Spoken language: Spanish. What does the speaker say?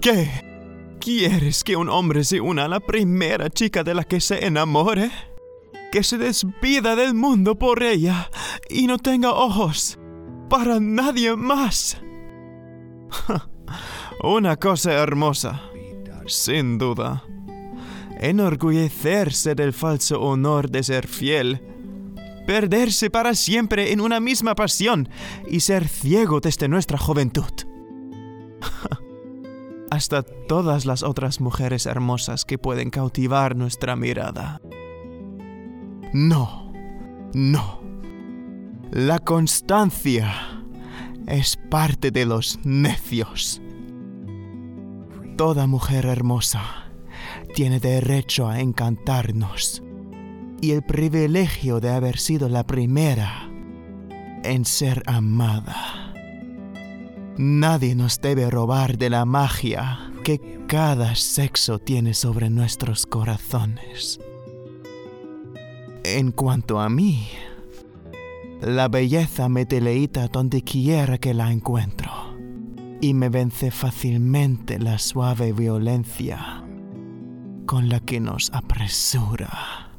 ¿Qué? ¿Quieres que un hombre se una a la primera chica de la que se enamore? ¿Que se despida del mundo por ella y no tenga ojos para nadie más? Una cosa hermosa, sin duda. Enorgullecerse del falso honor de ser fiel, perderse para siempre en una misma pasión y ser ciego desde nuestra juventud. Hasta todas las otras mujeres hermosas que pueden cautivar nuestra mirada. No. La constancia es parte de los necios. Toda mujer hermosa tiene derecho a encantarnos y el privilegio de haber sido la primera en ser amada. Nadie nos debe robar de la magia que cada sexo tiene sobre nuestros corazones. En cuanto a mí, la belleza me deleita donde quiera que la encuentro y me vence fácilmente la suave violencia con la que nos apresura.